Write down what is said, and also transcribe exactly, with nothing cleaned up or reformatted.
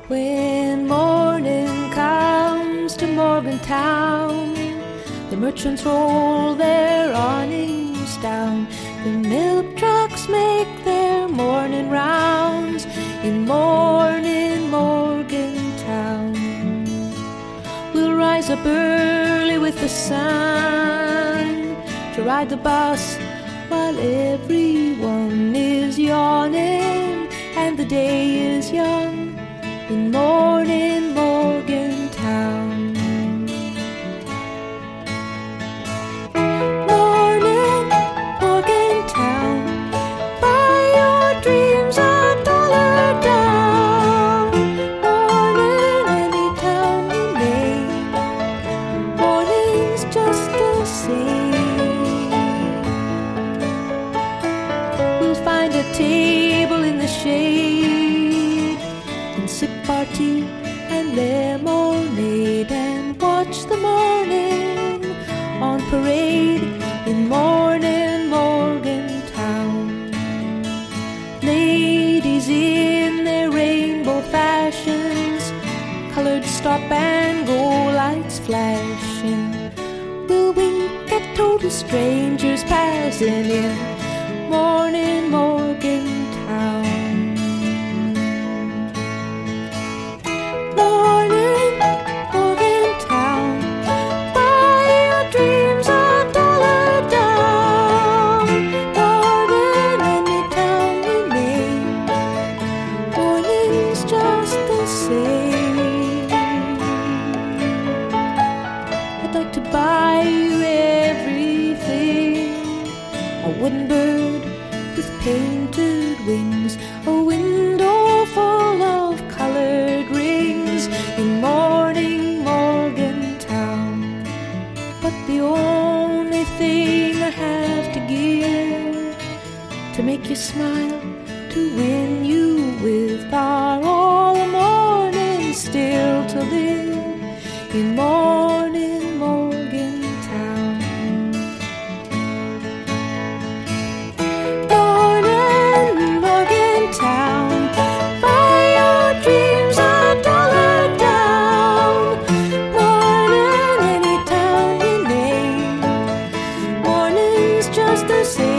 When morning comes to Morgantown, the merchants roll their awnings down. The milk trucks make their morning rounds in morning Morgantown. We'll rise up early with the sun to ride the bus while everyone is yawning and the day is young in morning Morgantown. Morning Morgantown, buy your dreams a dollar down. Morning any town you name, morning's just the same. We'll find a table in the shade and sip our tea and lemonade and watch the morning on parade in morning Morgantown. Ladies in their rainbow fashions, colored stop and go lights flashing, will wink at total strangers passing in morning Morgantown. Buy you everything, a wooden bird with painted wings, a window full of colored rings in morning Morgantown. But the only thing I have to give to make you smile, to win you with, are all the mornings still to live in morning Morgantown. Morning Morgantown, buy your dreams a dollar down. Morning any town you name, morning's just the same.